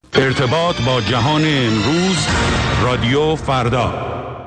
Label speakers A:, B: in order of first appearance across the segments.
A: ارتباط با جهان امروز، رادیو فردا.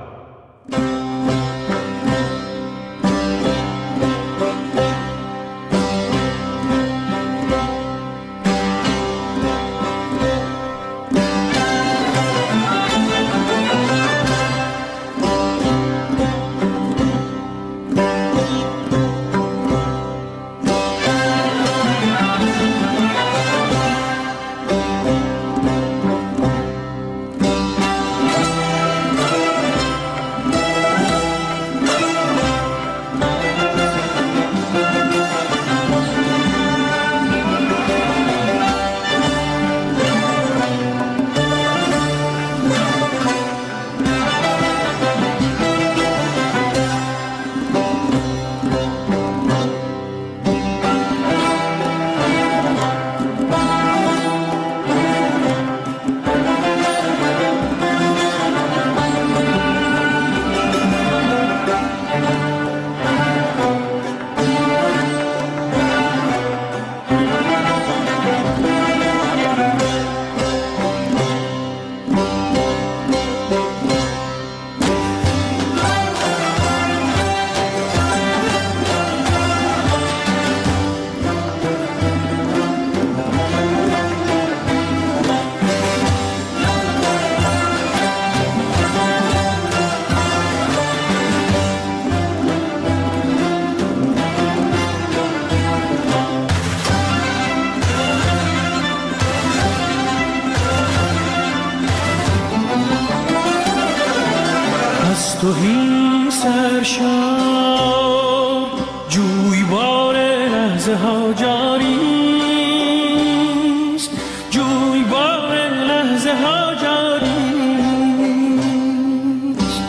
B: توهی سرشار جویبار لحظه ها جاریست، جویبار لحظه ها جاریست.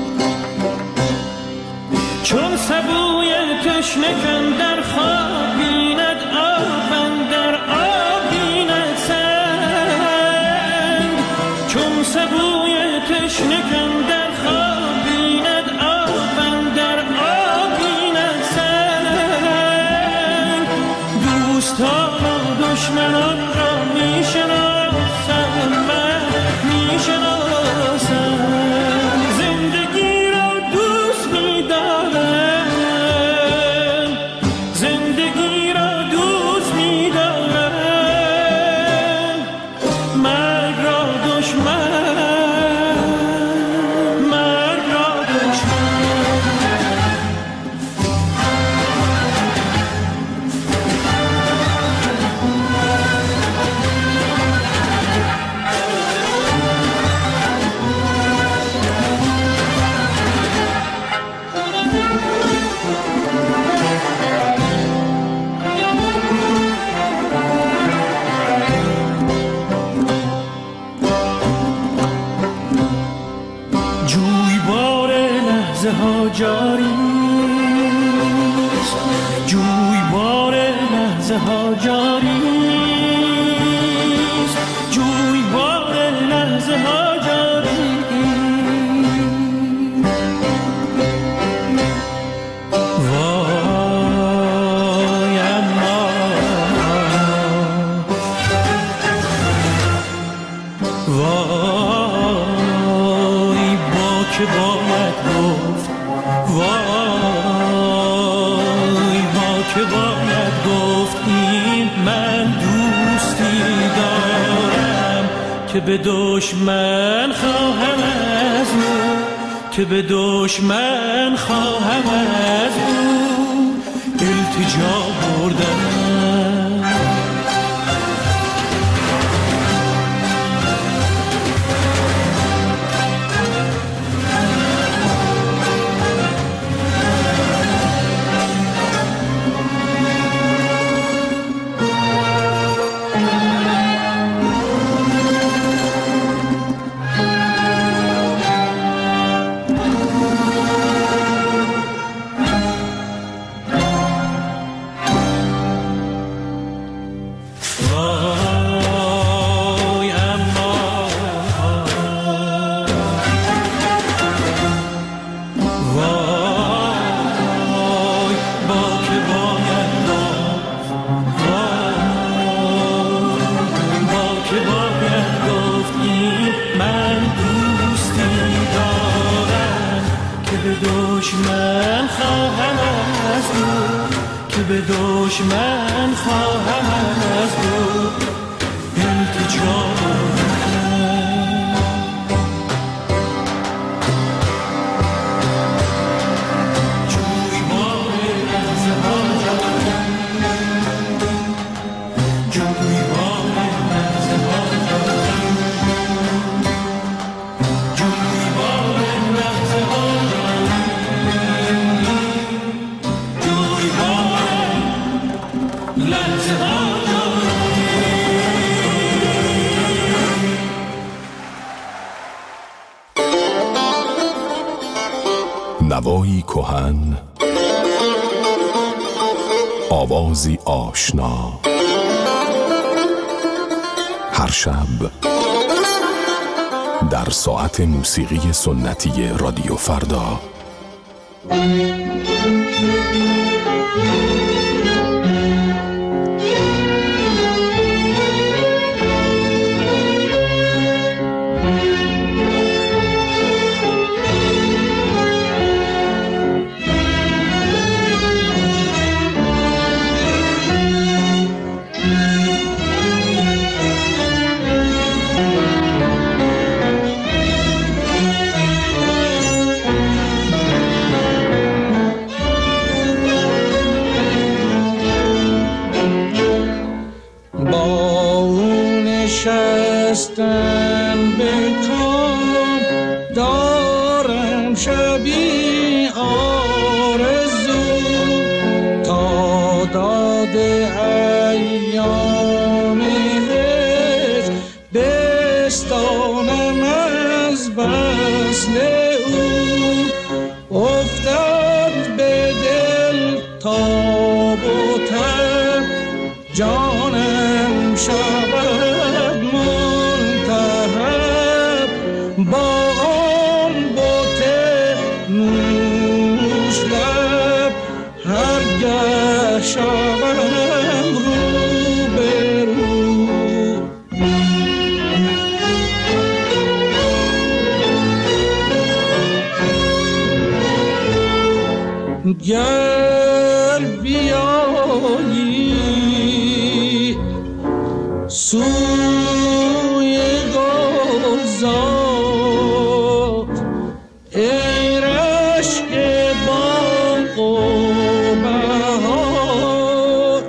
B: چون سبوی تشنه کن در خواب بیند آب اندر آب بیند سنگ، چون سبوی تشنه کن در خواب دشمنان را میشناسم، من میشناسم. زندگی را دوست می‌دارم، زندگی را دوست می‌دارم. مرگ را دشمن، مرگ را دشمن. ها جاریست، جویبار لحظه ها جاریست، جویبار لحظه ها جاریست. وای اما وای با که باید گفت، وای با که باید گفت این من دوستی دارم که به دشمن خواهم از او، که به دشمن خواهم از او التجا بردم. دشمن خواهم از دور، که به دشمن خواهم از دور التجا
C: نوایی کهن، آوازی آشنا، هر شب در ساعت موسیقی سنتی رادیو فردا.
B: نشستن به کام دارم شبی آرزو، تا داد ایام هجر بستانم از وصل او. افتد به دل تاب و تب، جانم شود منتهب، با آن بت نوش لب هرگه شوم رو به رو. گر بیایی سوی گلزار، ای رشک باغ و بهار،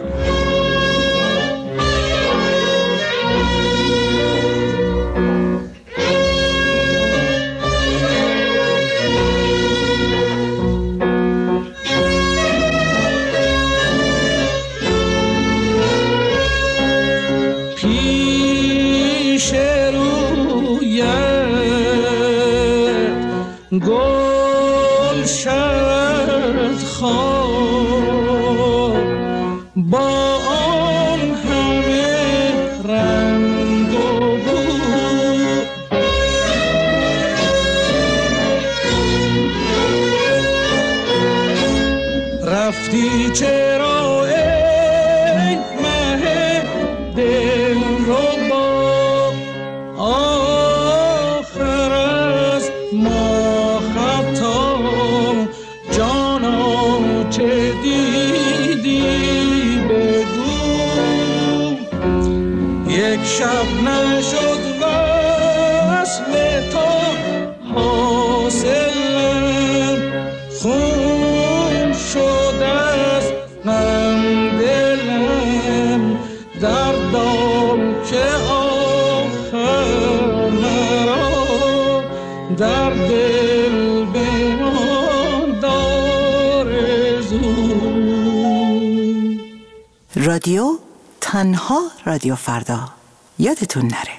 B: پیش رویت گل شد خواب، با آن همه رنگ و بو. رفتی چرا ای مه دلربا، آخر از ما خطا، جانا چه دیدی بگو. یک شب نشد وصل تو حاصلم، خون شد از غم دلم، دردم که آخر مرا در دل بماند آرزو.
D: رادیو تنها رادیو فردا، یادتون نره.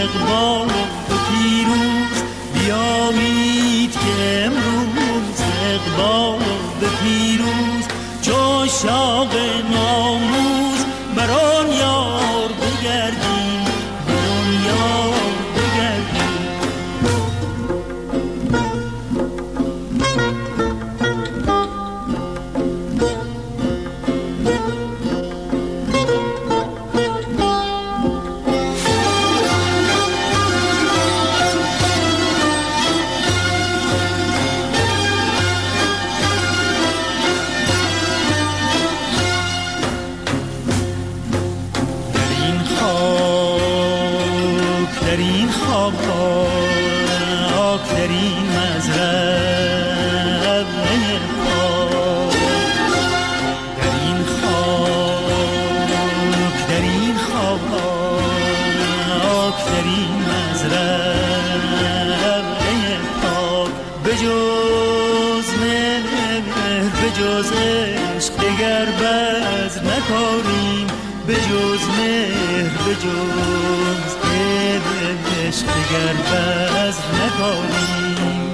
B: اقبال و پیروز بیایید که امروز اقبال و پیروز چو شاق ناموز بران یار بگردیم بران یار بگردیم. بجز عشق دگر بذر نکاریم بجز مهر بجز عشق دگر بذر نکاریم.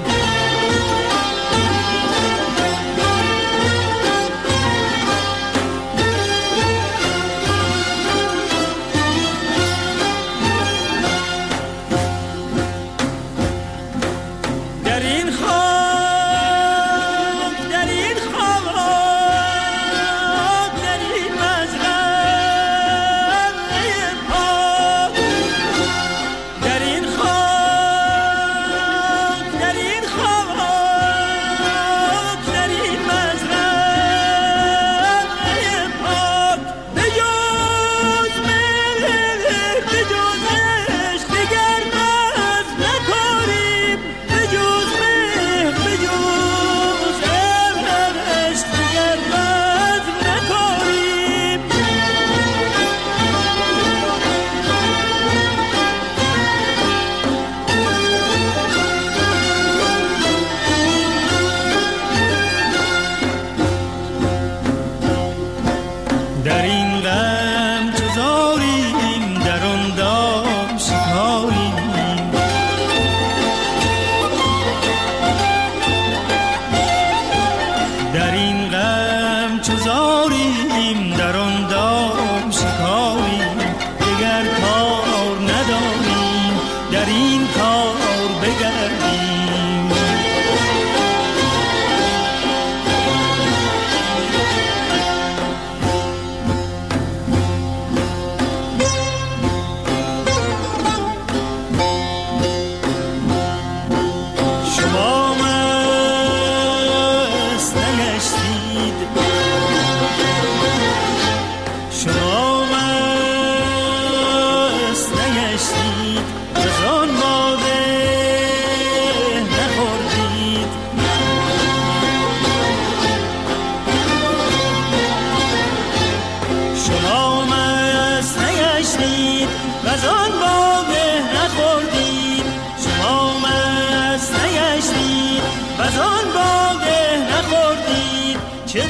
B: چه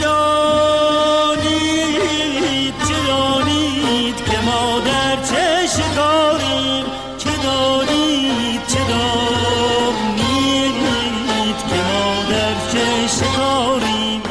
B: دانید که ما در چه شکاریم چه دانید که ما در چه شکاریم.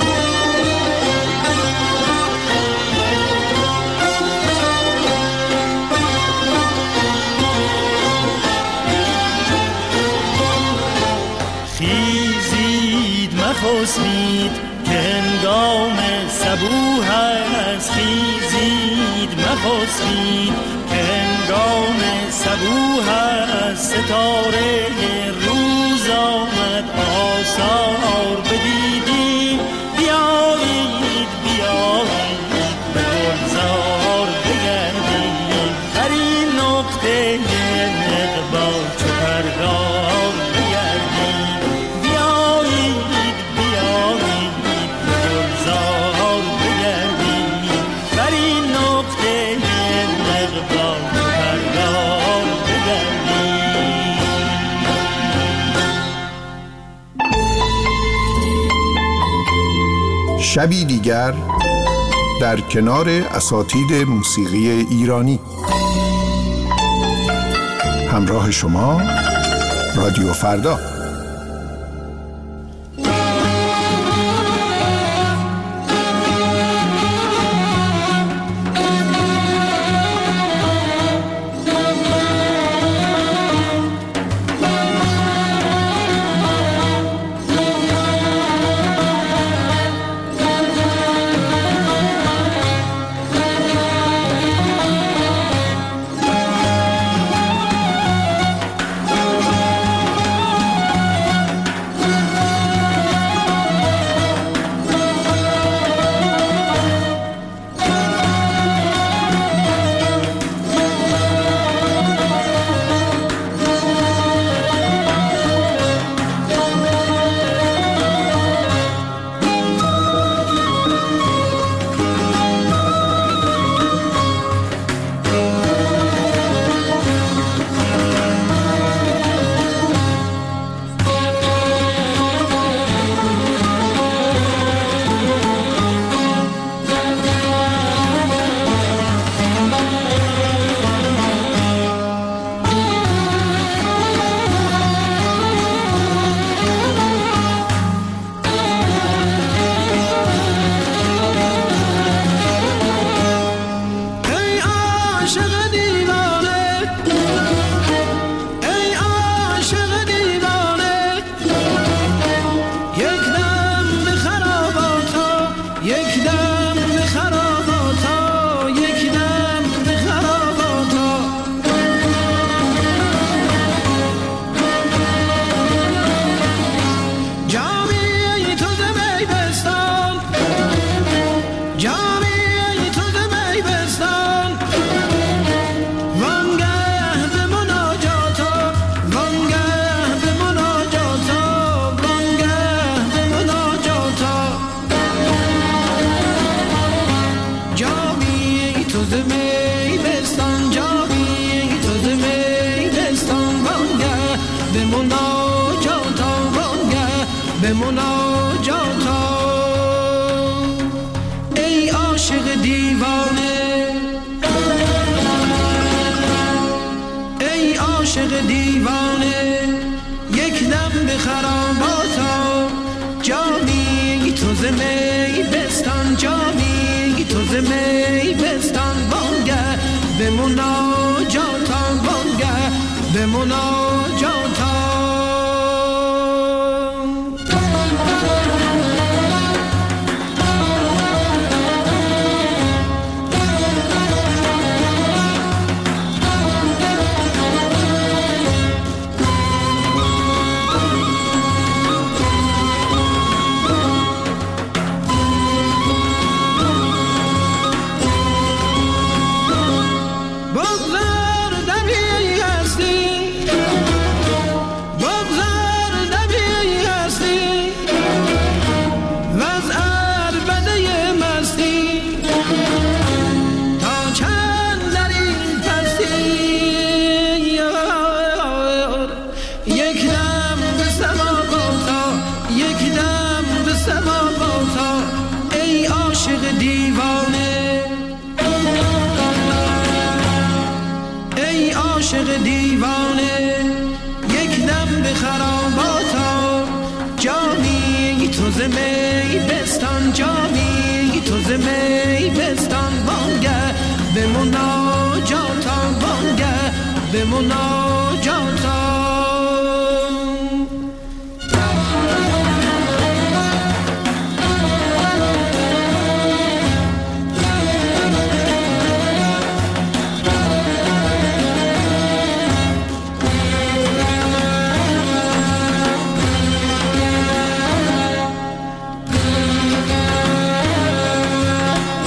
B: خیزید مخسبید که هنگام صبوح است خیزید مخسبید که هنگام صبوح است ستاره روز آمد آثار بدیدیم بیایید به گلزار بگردیم در این نقطه اقبال چو پرگار بگردیم بیایید به گلزار بگردیم در این نقطه اقبال چو پرگار بگردیم.
E: شبی دیگر در کنار اساتید موسیقی ایرانی. همراه شما رادیو فردا.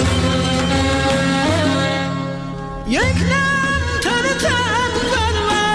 F: یک نم تن تن بر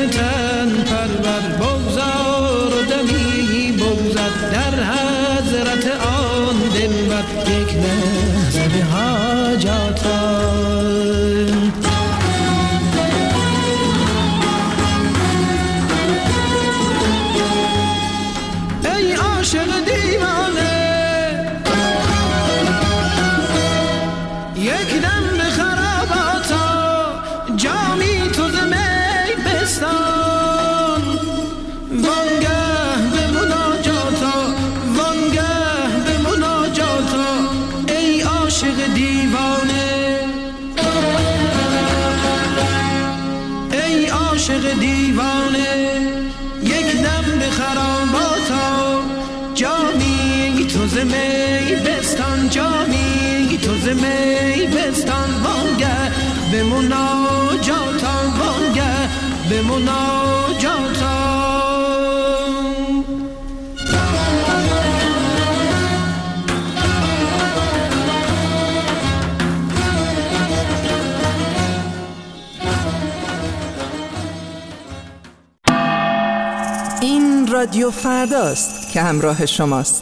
F: تن پرور بگذار و دمی بگذر در حضرت آن دلبر یک لحظه به حاجاتم. ای عاشق دیوانه یک دم به خراباتا جامی تو زمی بستان وانگه به مناجاتا وانگه به مناجاتا ای عاشق دیوانه ای عاشق دیوانه یک دم به خراباتا جامی تو زمی بستان جامی تو زمی بستان وانگه به مناجاتا وانگه به مناجاتا.
D: این رادیو فرداست که همراه شماست.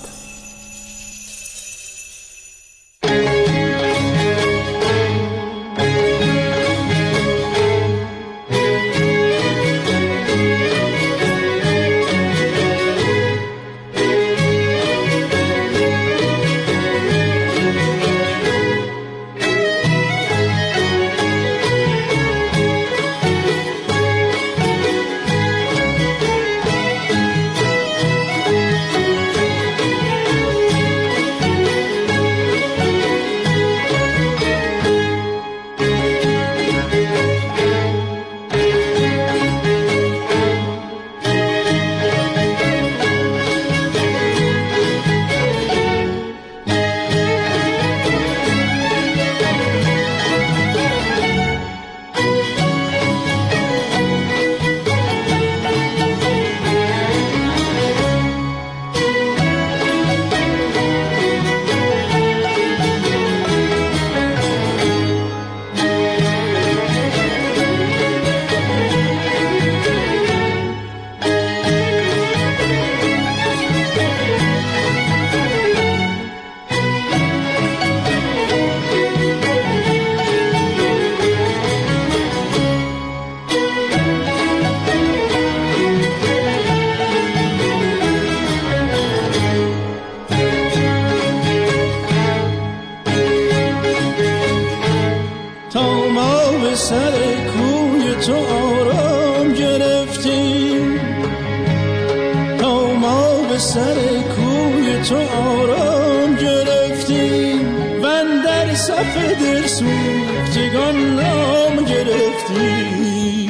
G: سر کوی تو آرام گرفتیم و در صف دل سوختگان نام گرفتیم.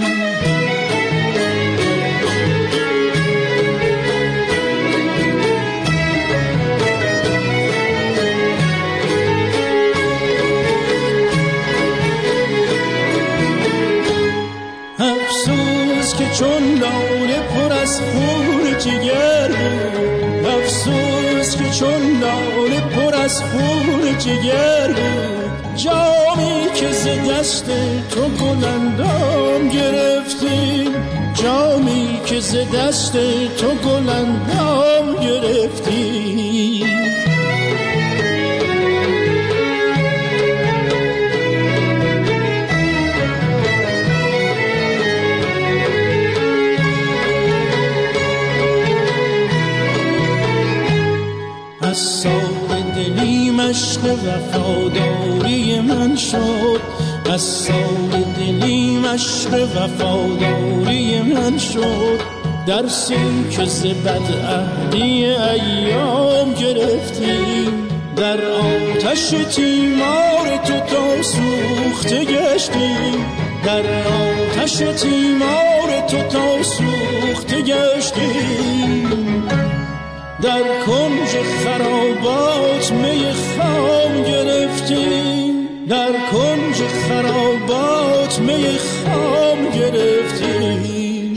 G: افسوس که چون لاله پر از خون جگر بود، افسوس که چون لاله پر از خون جگر بود، جامی که ز دست تو گلندام گرفتیم، جامی که ز دست تو گلندام گرفتیم. از سال دلی مشق وفاداری من شد، از سال دلی مشق وفاداری من شد، درسی که ز بدعهدی ایام گرفتیم، در آتش تیمار تو تا سوخته گشتیم، در آتش تیمار تو تا سوخته گشتیم. در کنج خرابات می خام گرفتیم، در کنج خرابات می خام گرفتیم.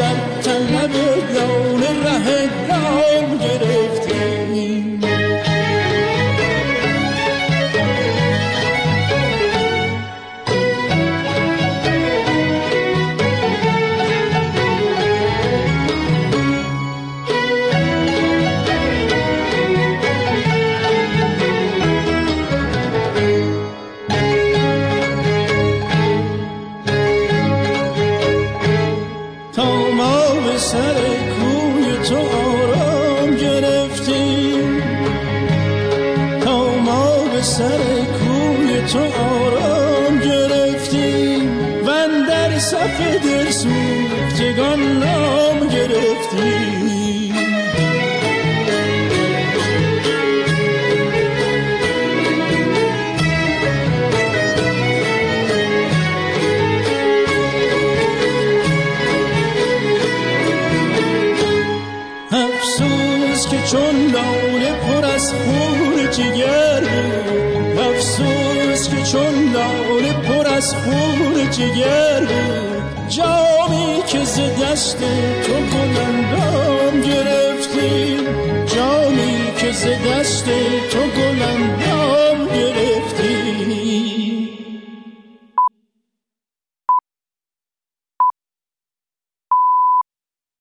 G: بر طلب لاله ره دام گرفتیم. سر کوی تو آرام گرفتیم و اندر صف دل سوختگان نام گرفتیم. افسوس که چون لاله پر از خون جگر بود، افسوس که چون لاله پر از خون جگر بود، جامی که ز دست تو گلندام گرفتیم، جامی که ز دست تو